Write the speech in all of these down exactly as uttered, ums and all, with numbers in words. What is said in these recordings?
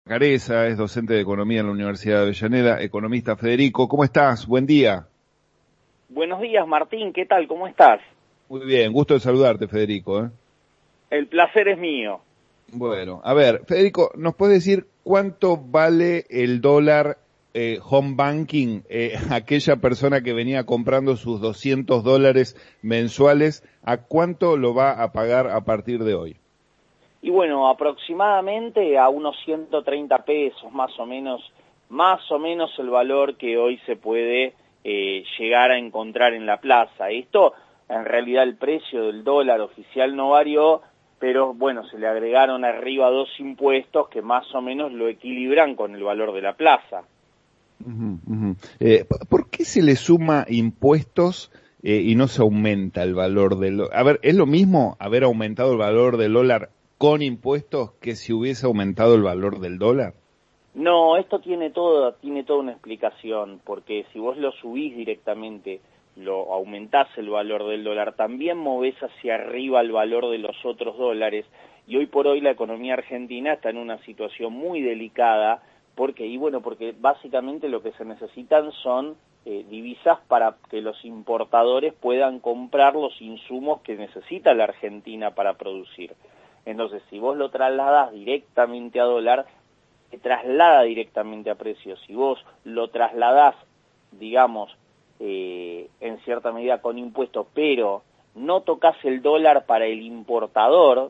Careza, es docente de Economía en la Universidad de Avellaneda, economista. Federico, ¿cómo estás? Buen día. Buenos días, Martín, ¿qué tal? ¿Cómo estás? Muy bien, gusto de saludarte, Federico. ¿eh? El placer es mío. Bueno, a ver, Federico, ¿nos puedes decir cuánto vale el dólar eh, home banking? Eh, aquella persona que venía comprando sus doscientos dólares mensuales, ¿a cuánto lo va a pagar a partir de hoy? Y bueno, aproximadamente a unos ciento treinta pesos, más o menos, más o menos el valor que hoy se puede eh, llegar a encontrar en la plaza. Esto, en realidad, el precio del dólar oficial no varió, pero bueno, se le agregaron arriba dos impuestos que más o menos lo equilibran con el valor de la plaza. Uh-huh, uh-huh. Eh, ¿Por qué se le suma impuestos eh, y no se aumenta el valor del... A ver, ¿es lo mismo haber aumentado el valor del dólar con impuestos que si hubiese aumentado el valor del dólar? No, esto tiene todo, tiene toda una explicación, porque si vos lo subís directamente, lo aumentás el valor del dólar, también movés hacia arriba el valor de los otros dólares, y hoy por hoy la economía argentina está en una situación muy delicada, porque, y bueno, porque básicamente lo que se necesitan son eh, divisas para que los importadores puedan comprar los insumos que necesita la Argentina para producir. Entonces, si vos lo trasladás directamente a dólar, se traslada directamente a precios. Si vos lo trasladás, digamos, eh, en cierta medida con impuestos, pero no tocas el dólar para el importador,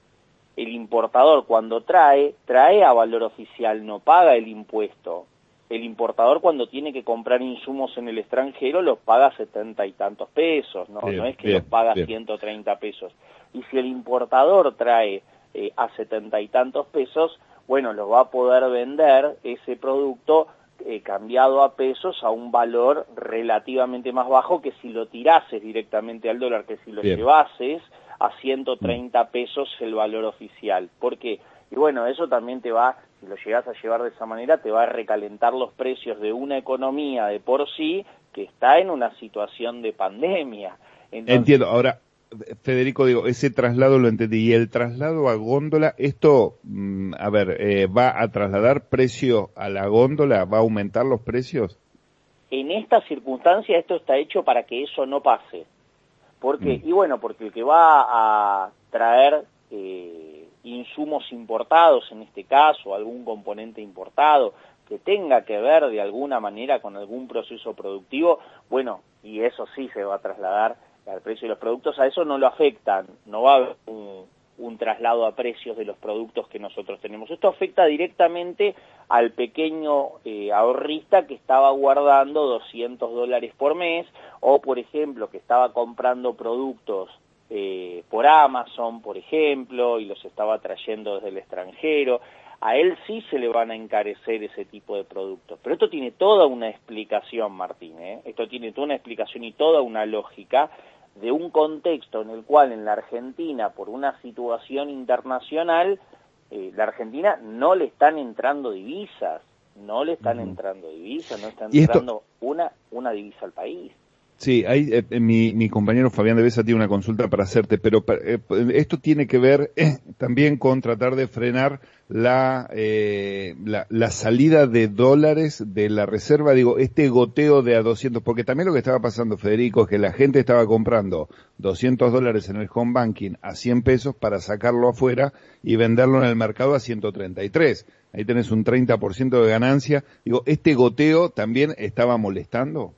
el importador cuando trae, trae a valor oficial, no paga el impuesto. El importador cuando tiene que comprar insumos en el extranjero los paga setenta y tantos pesos, no, Bien, no es que bien, los paga bien. ciento treinta pesos. Y si el importador trae eh, a setenta y tantos pesos, bueno, lo va a poder vender ese producto eh, cambiado a pesos a un valor relativamente más bajo que si lo tirases directamente al dólar, que si lo Bien. llevases a ciento Mm. treinta pesos el valor oficial. ¿Por qué? Y bueno, eso también te va, si lo llegas a llevar de esa manera, te va a recalentar los precios de una economía de por sí que está en una situación de pandemia. Entonces, Entiendo. Ahora, Federico, digo, ese traslado lo entendí. Y el traslado a góndola, esto, mm, a ver, eh, ¿va a trasladar precio a la góndola? ¿Va a aumentar los precios? en esta circunstancia esto está hecho para que eso no pase. ¿Por qué? Mm. Y bueno, porque el que va a traer eh, insumos importados, en este caso, algún componente importado, que tenga que ver de alguna manera con algún proceso productivo, bueno, y eso sí se va a trasladar al precio de los productos, a eso no lo afectan, no va a haber un, un traslado a precios de los productos que nosotros tenemos. Esto afecta directamente al pequeño eh, ahorrista que estaba guardando doscientos dólares por mes, o por ejemplo que estaba comprando productos eh, por Amazon, por ejemplo, y los estaba trayendo desde el extranjero. A él sí se le van a encarecer ese tipo de productos. Pero esto tiene toda una explicación, Martín, ¿eh? Esto tiene toda una explicación y toda una lógica de un contexto en el cual en la Argentina, por una situación internacional, eh, la Argentina no le están entrando divisas, no le están Ujú. entrando divisas, no está Y esto, entrando una, una divisa al país. sí, hay, eh, mi, mi compañero Fabián de Besa tiene una consulta para hacerte, pero pa- eh, esto tiene que ver eh, también con tratar de frenar la, eh, la, la salida de dólares de la reserva, digo, este goteo de a doscientos, porque también lo que estaba pasando, Federico, es que la gente estaba comprando doscientos dólares en el home banking a cien pesos para sacarlo afuera y venderlo en el mercado a ciento treinta y tres. Ahí tenés un treinta por ciento de ganancia. Digo, ¿este goteo también estaba molestando?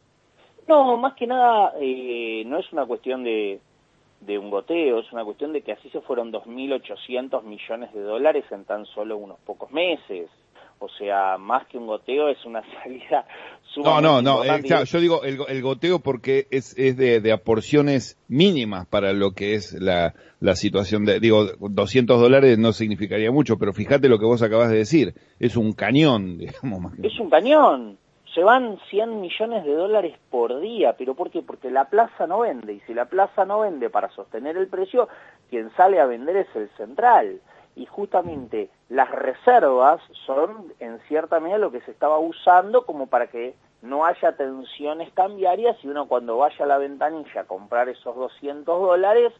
No, más que nada eh, no es una cuestión de, de un goteo, es una cuestión de que así se fueron dos mil ochocientos millones de dólares en tan solo unos pocos meses. O sea, más que un goteo es una salida No, no, sumamente no, eh, importante. claro, yo digo el, go- el goteo porque es, es de, de a porciones mínimas para lo que es la, la situación de, digo, doscientos dólares no significaría mucho, pero fíjate lo que vos acabas de decir, es un cañón, digamos, más que... Es un cañón. Se van cien millones de dólares por día. ¿Pero por qué? Porque la plaza no vende. Y si la plaza no vende para sostener el precio, quien sale a vender es el central. Y justamente las reservas son, en cierta medida, lo que se estaba usando como para que no haya tensiones cambiarias y uno cuando vaya a la ventanilla a comprar esos doscientos dólares,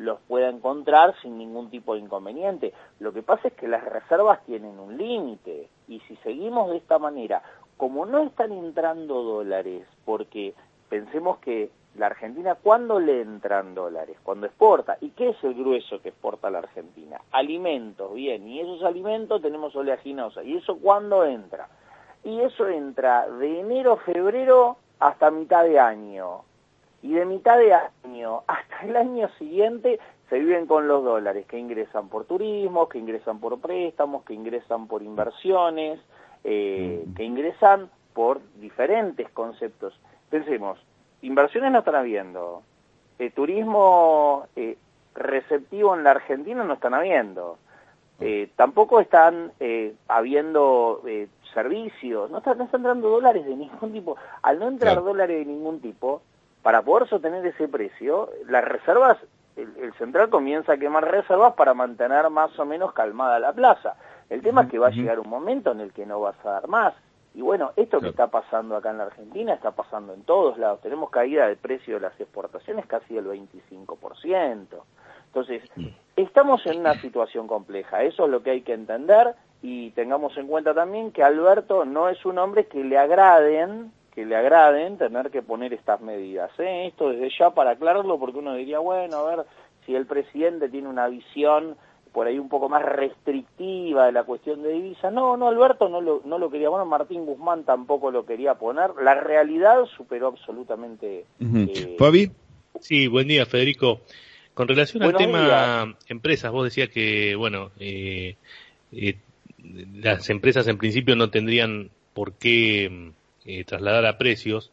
los pueda encontrar sin ningún tipo de inconveniente. Lo que pasa es que las reservas tienen un límite, y si seguimos de esta manera, como no están entrando dólares, porque pensemos que la Argentina, ¿cuándo le entran dólares? Cuando exporta. ¿Y qué es el grueso que exporta la Argentina? Alimentos, bien, y esos alimentos tenemos oleaginosa. ¿Y eso cuándo entra? Y eso entra de enero, febrero hasta mitad de año. Y de mitad de año hasta el año siguiente se viven con los dólares que ingresan por turismo, que ingresan por préstamos, que ingresan por inversiones, eh, que ingresan por diferentes conceptos. Pensemos, inversiones no están habiendo, eh, turismo eh, receptivo en la Argentina no están habiendo, eh, tampoco están eh, habiendo eh, servicios, no están, no están entrando dólares de ningún tipo. Al no entrar claro. dólares de ningún tipo, para poder sostener ese precio, las reservas, el, el central comienza a quemar reservas para mantener más o menos calmada la plaza. El tema uh-huh, es que va uh-huh. a llegar un momento en el que no vas a dar más. Y bueno, esto claro. que está pasando acá en la Argentina está pasando en todos lados. Tenemos caída del precio de las exportaciones casi del veinticinco por ciento. Entonces, estamos en una situación compleja. Eso es lo que hay que entender, y tengamos en cuenta también que Alberto no es un hombre que le agraden que le agraden tener que poner estas medidas, ¿eh? Esto desde ya para aclararlo, porque uno diría, bueno, a ver, si el presidente tiene una visión por ahí un poco más restrictiva de la cuestión de divisas. No, no, Alberto no lo, no lo quería poner, Martín Guzmán tampoco lo quería poner. La realidad superó absolutamente... Uh-huh. eh... ¿Fabi? Sí, buen día, Federico. Con relación Buenos al tema días. Empresas, vos decías que, bueno, eh, eh, las empresas en principio no tendrían por qué... Eh, trasladar a precios,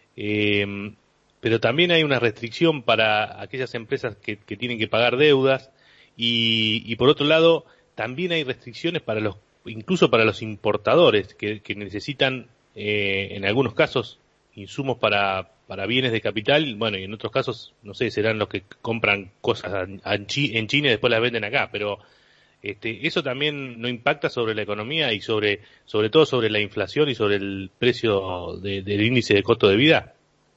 eh, pero también hay una restricción para aquellas empresas que, que tienen que pagar deudas, y, y por otro lado también hay restricciones para los, incluso para los importadores que, que necesitan eh, en algunos casos insumos para, para bienes de capital, bueno, y en otros casos, no sé, serán los que compran cosas en China y después las venden acá, pero Este, eso también no impacta sobre la economía y sobre, sobre todo sobre la inflación y sobre el precio de, del índice de costo de vida.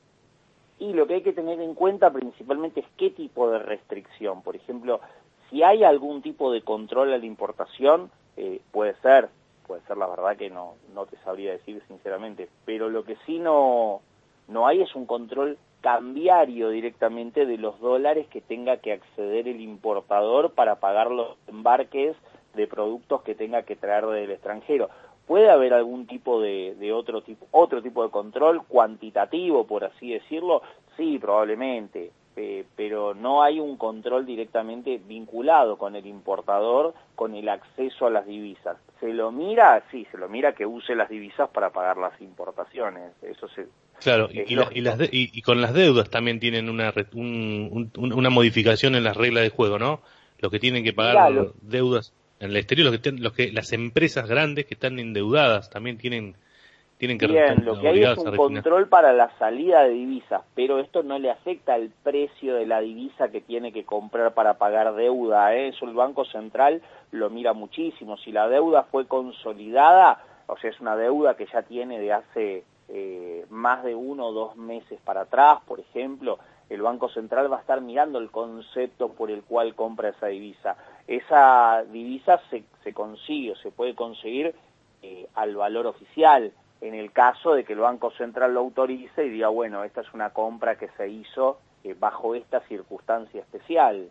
Y lo que hay que tener en cuenta principalmente es qué tipo de restricción. Por ejemplo, si hay algún tipo de control a la importación, eh, puede ser, puede ser, la verdad que no, no te sabría decir sinceramente, pero lo que sí no, no hay es un control cambiario directamente de los dólares que tenga que acceder el importador para pagar los embarques de productos que tenga que traer del extranjero. ¿Puede haber algún tipo de, de otro tipo otro tipo de control cuantitativo, por así decirlo? Sí, probablemente, eh, pero no hay un control directamente vinculado con el importador, con el acceso a las divisas. ¿Se lo mira? Sí, se lo mira que use las divisas para pagar las importaciones. Eso se... Claro, y, y, la, y, las de, y, y con las deudas también tienen una, un, un, una modificación en las reglas de juego, ¿no? Los que tienen que pagar Mirá, lo... deudas en el exterior, los que, ten, los que las empresas grandes que están endeudadas también tienen tienen que Bien, lo que hay es un control para la salida de divisas, pero esto no le afecta al precio de la divisa que tiene que comprar para pagar deuda, ¿eh? Eso el Banco Central lo mira muchísimo. Si la deuda fue consolidada, o sea, es una deuda que ya tiene de hace eh, más de uno o dos meses para atrás, por ejemplo, el Banco Central va a estar mirando el concepto por el cual compra esa divisa. Esa divisa se, se consigue o se puede conseguir eh, al valor oficial, en el caso de que el Banco Central lo autorice y diga, bueno, esta es una compra que se hizo eh, bajo esta circunstancia especial.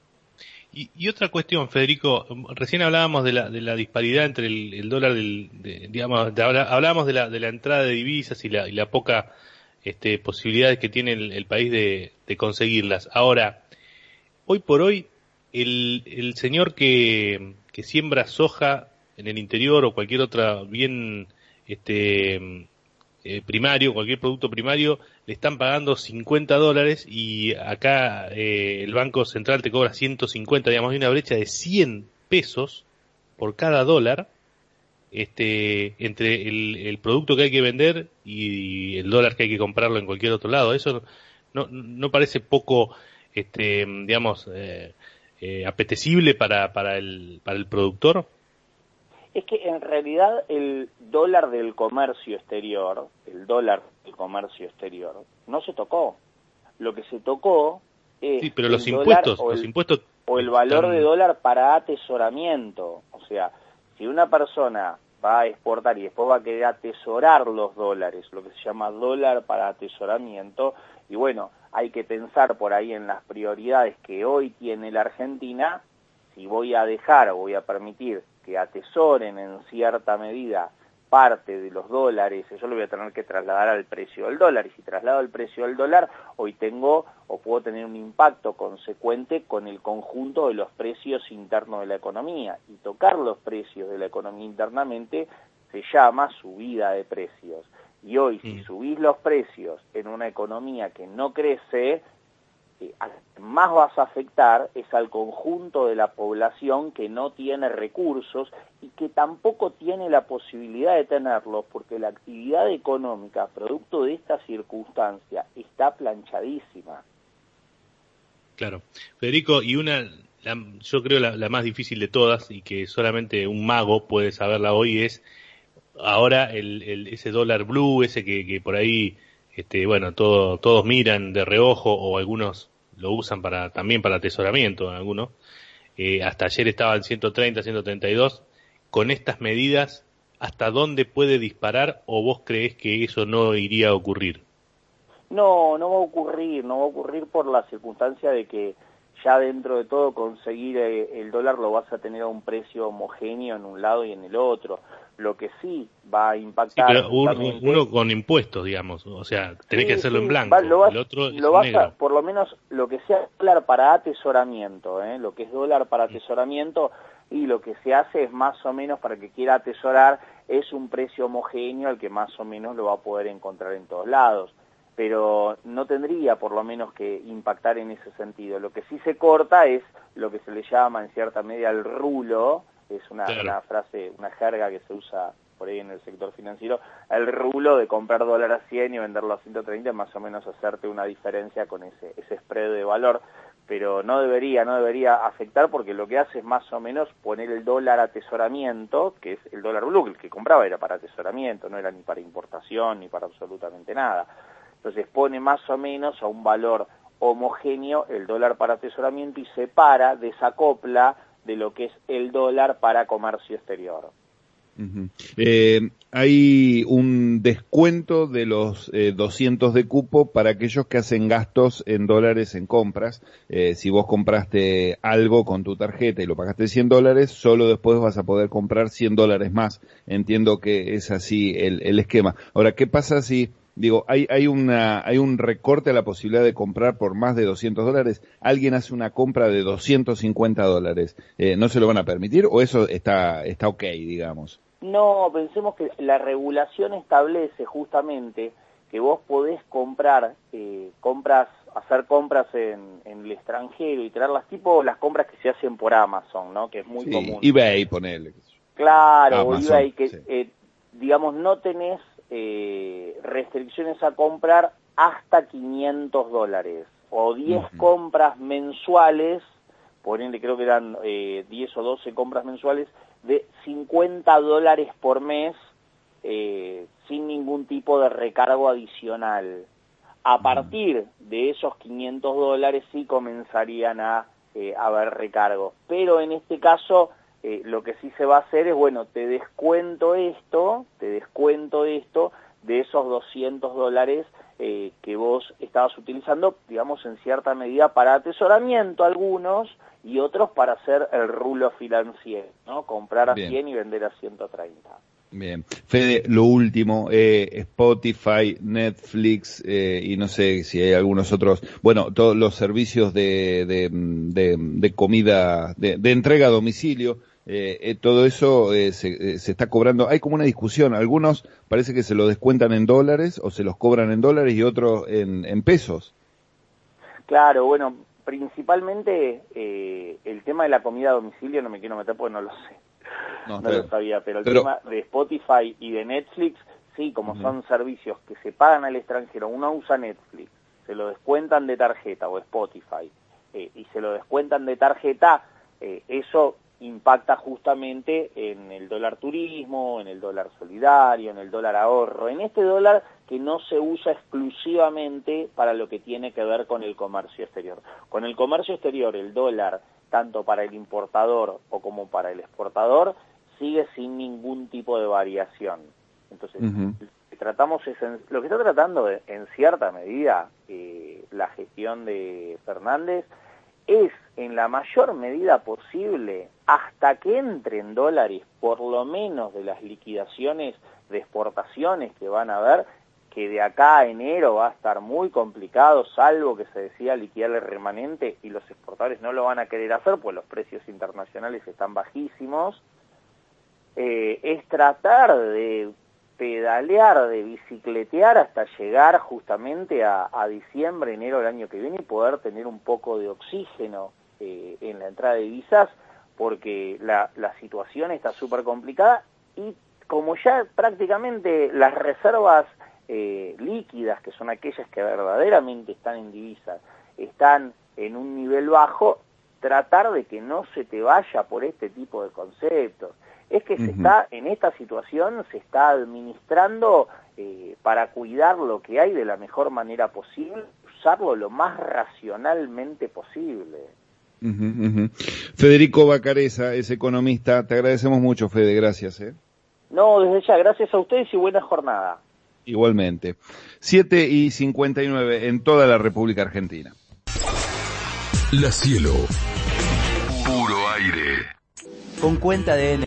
Y, y otra cuestión, Federico, recién hablábamos de la, de la disparidad entre el, el dólar, del, de, digamos, de, hablábamos de la, de la entrada de divisas y la, y la poca este, posibilidades que tiene el, el país de, de conseguirlas. Ahora, hoy por hoy, el, el señor que, que siembra soja en el interior o cualquier otra bien este eh, primario, cualquier producto primario, le están pagando cincuenta dólares y acá eh, el Banco Central te cobra ciento cincuenta, digamos, hay una brecha de cien pesos por cada dólar este entre el, el producto que hay que vender y el dólar que hay que comprarlo en cualquier otro lado. Eso no, no parece poco, este digamos, eh, eh, apetecible para, para, el, para el productor. Es que en realidad el dólar del comercio exterior, el dólar del comercio exterior, no se tocó. Lo que se tocó es sí, pero el los dólar impuestos, o los el, impuestos o el valor están... de dólar para atesoramiento. O sea, si una persona va a exportar y después va a querer atesorar los dólares, lo que se llama dólar para atesoramiento, y bueno, hay que pensar por ahí en las prioridades que hoy tiene la Argentina, si voy a dejar o voy a permitir que atesoren en cierta medida parte de los dólares, eso lo voy a tener que trasladar al precio del dólar, y si traslado el precio del dólar, hoy tengo o puedo tener un impacto consecuente con el conjunto de los precios internos de la economía, y tocar los precios de la economía internamente se llama subida de precios, y hoy si Mm. subís los precios en una economía que no crece, Eh, al que más vas a afectar es al conjunto de la población que no tiene recursos y que tampoco tiene la posibilidad de tenerlos, porque la actividad económica, producto de esta circunstancia, está planchadísima. Claro. Federico, y una, la, yo creo la, la más difícil de todas, y que solamente un mago puede saberla hoy, es ahora el, el, ese dólar blue, ese que, que por ahí, este, bueno, todo, todos miran de reojo, o algunos lo usan para también para atesoramiento, algunos. Eh, hasta ayer estaba en ciento treinta, ciento treinta y dos. Con estas medidas, ¿hasta dónde puede disparar, o vos creés que eso no iría a ocurrir? No, no va a ocurrir, no va a ocurrir por la circunstancia de que ya dentro de todo conseguir eh, el dólar lo vas a tener a un precio homogéneo en un lado y en el otro. Lo que sí va a Sí, impactar pero un- justamente... uno con impuestos, digamos, o sea, tenés que Sí, hacerlo en sí, va, lo blanco, vas, el otro es lo en vas a, negro. por lo menos lo que sea dólar para atesoramiento, ¿eh? Lo que es dólar para atesoramiento, y lo que se hace es más o menos para el que quiera atesorar, es un precio homogéneo al que más o menos lo va a poder encontrar en todos lados, pero no tendría por lo menos que impactar en ese sentido. Lo que sí se corta es lo que se le llama en cierta medida el rulo, es una, Claro. una frase, una jerga que se usa por ahí en el sector financiero, el rulo de comprar dólar a cien y venderlo a ciento treinta, más o menos hacerte una diferencia con ese, ese spread de valor, pero no debería, no debería afectar, porque lo que hace es más o menos poner el dólar a atesoramiento, que es el dólar blue, el que compraba era para atesoramiento, no era ni para importación ni para absolutamente nada. Entonces pone más o menos a un valor homogéneo el dólar para atesoramiento y separa, desacopla de lo que es el dólar para comercio exterior. Uh-huh. Eh, hay un descuento de los eh, doscientos de cupo para aquellos que hacen gastos en dólares en compras. Eh, si vos compraste algo con tu tarjeta y lo pagaste cien dólares, solo después vas a poder comprar cien dólares más. Entiendo que es así el, el esquema. Ahora, ¿qué pasa si, digo, hay, hay una, hay un recorte a la posibilidad de comprar por más de doscientos dólares? Alguien hace una compra de doscientos cincuenta dólares. Eh, ¿no se lo van a permitir o eso está, está ok, digamos? No, pensemos que la regulación establece justamente que vos podés comprar, eh, compras, hacer compras en, en el extranjero y traerlas, tipo las compras que se hacen por Amazon, ¿no? Que es muy Sí, común. eBay, ponele. Claro, o Amazon, eBay, que, sí. eh, digamos, no tenés eh, restricciones a comprar hasta quinientos dólares, o diez Uh-huh. compras mensuales, por ende creo que eran eh, diez o doce compras mensuales, de cincuenta dólares por mes, eh, sin ningún tipo de recargo adicional. A partir de esos quinientos dólares sí comenzarían a eh, haber recargos, pero en este caso eh, lo que sí se va a hacer es, bueno, te descuento esto, te descuento esto de esos doscientos dólares eh, que vos estabas utilizando, digamos, en cierta medida para atesoramiento algunos, y otros para hacer el rulo financiero, ¿no? Comprar a Bien. cien y vender a ciento treinta. Bien. Fede, lo último, eh, Spotify, Netflix, eh, y no sé si hay algunos otros, bueno, todos los servicios de, de, de, de comida, de, de entrega a domicilio, eh, eh, todo eso eh, se, eh, se está cobrando. Hay como una discusión, algunos parece que se lo descuentan en dólares o se los cobran en dólares y otros en, en pesos. Claro, bueno, principalmente eh, el tema de la comida a domicilio no me quiero meter porque no lo sé. No, No lo sabía, pero el pero, tema de Spotify y de Netflix, sí, como uh-huh. son servicios que se pagan al extranjero, uno usa Netflix, se lo descuentan de tarjeta o Spotify, eh, y se lo descuentan de tarjeta, eh, eso impacta justamente en el dólar turismo, en el dólar solidario, en el dólar ahorro, en este dólar que no se usa exclusivamente para lo que tiene que ver con el comercio exterior. Con el comercio exterior, el dólar, tanto para el importador o como para el exportador, sigue sin ningún tipo de variación. Entonces, uh-huh. lo que tratamos es en, lo que está tratando de, en cierta medida eh, la gestión de Fernández es en la mayor medida posible, hasta que entren dólares, por lo menos de las liquidaciones de exportaciones que van a haber, que de acá a enero va a estar muy complicado, salvo que se decida liquidar el remanente y los exportadores no lo van a querer hacer, pues los precios internacionales están bajísimos, eh, es tratar de pedalear, de bicicletear hasta llegar justamente a, a diciembre, enero del año que viene y poder tener un poco de oxígeno eh, en la entrada de divisas, porque la, la situación está súper complicada y como ya prácticamente las reservas eh, líquidas, que son aquellas que verdaderamente están en divisas, están en un nivel bajo, tratar de que no se te vaya por este tipo de conceptos. Es que uh-huh. se está, en esta situación, se está administrando eh, para cuidar lo que hay de la mejor manera posible, usarlo lo más racionalmente posible. Uh-huh, uh-huh. Federico Bacareza es economista, te agradecemos mucho, Fede, gracias. ¿eh? No, desde ya, gracias a ustedes y buena jornada. Igualmente. siete y cincuenta y nueve en toda la República Argentina. La Cielo. Puro aire. Con cuenta de N.